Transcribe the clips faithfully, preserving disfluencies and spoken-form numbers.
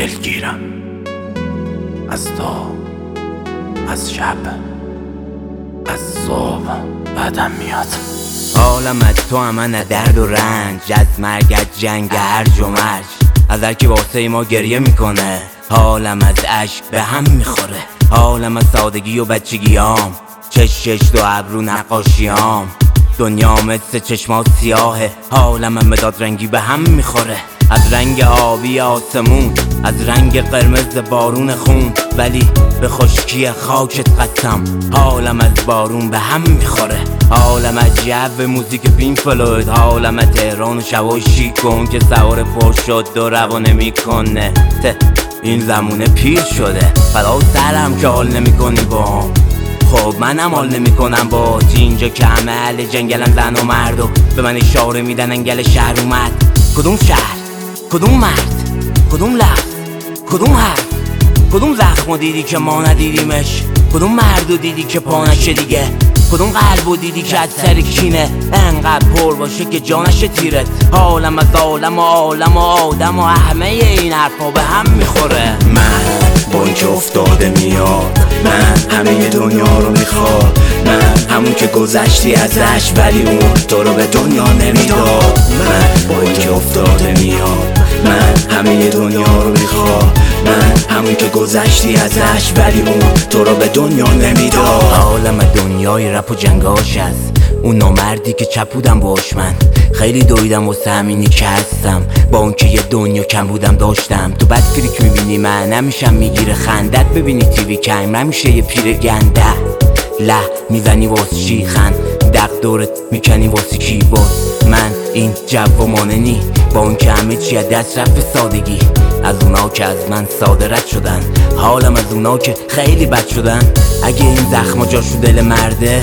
دلگیرم از تو، از شب، از صبح بدم میاد. حالم از تو همه نه درد و رنج، از مرگ، از جنگ، هرج و مرج، از هر کی واسه ما گریه میکنه. حالم از عشق به هم میخوره، حالم از سادگی و بچگیام، چش چش دو ابرو نقاشیام. دنیا مثل چشمات سیاهه، حالم مداد رنگی به هم میخوره. از رنگ آبی آسمون، از رنگ قرمز بارون خون، ولی به خشکی خاکت قسم، حالم از بارون به هم میخوره. حالم از جو موزیک پینک فلوید، حالم از تهران و شبای شیک کن که سوار پر شد و روانه میکنه. این زمونه پیر شده، فدا سرم که حال نمیکنی با. خب منم حال نمیکنم با اینجا که همه اهل جنگلن، زن و مرد و به من اشاره میدن انگل شهر اومد. کدوم شهر؟ کدوم مرد؟ کدوم لفظ؟ کدوم حرف؟ کدوم زخمو دیدی که ما ندیدیمش؟ کدوم مردو دیدی که پا نشه دیگه؟ کدوم قلبو دیدی که از سر کینه انقدر پر باشه که جانش تیرت؟ حالم از عالم و عالم و آدم و همه این حرفا به هم میخوره. من با این که افتاده میاد، من همه دنیا رو میخواد، من همون که گذشتی ازش ولی اون تو رو به دنیا نمیداد. من با این که افتاده میاد، من همه دنیا رو میخواد، من همون که گذشتی ازش ولی اون تو رو به دنیا نمیداد. حالم دنیای رپ و جنگاش است، اون نامردی که چپودم باش. من خیلی دویدم واسه همینی که هستم، با اون که یه دنیا کم بودم داشتم. تو بد فریک میبینی من نمیشم میگیره خندت، ببینی تیوی کم نمیشه یه پیر گنده. له میزنی واسه چی خند، دق دورت میکنی واسه کی واس. من این جو ماننی با اون که همه چی دست رفت سادگی، از اونا که از من ساده رد شدن، حالم از اونا که خیلی بد شدن. اگه این زخم جاشو دل مرده،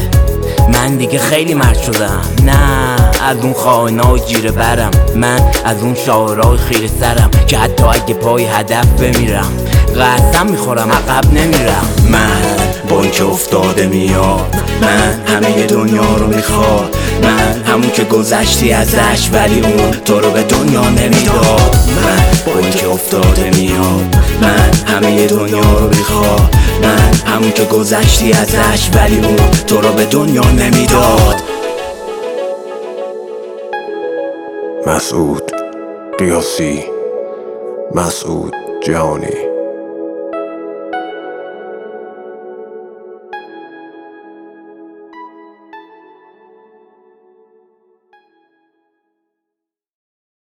من دیگه خیلی مرد شدم. نه از اون خائنای جیره برم، من از اون شاعرای خیره سرم که حتی اگه پای هدف بمیرم قسم میخورم عقب نمیرم. من با این که افتاده میاد، من همه دنیا رو میخواد، من همون که گذشتی ازش ولی اون تو رو به دنیا نمیداد. من با این که افتاده میاد، من همه دنیا رو میخواد، من همون که گذشتی ازش ولی اون تو رو به دنیا نمیداد. مسعود قیاسی، مسعود جهانی.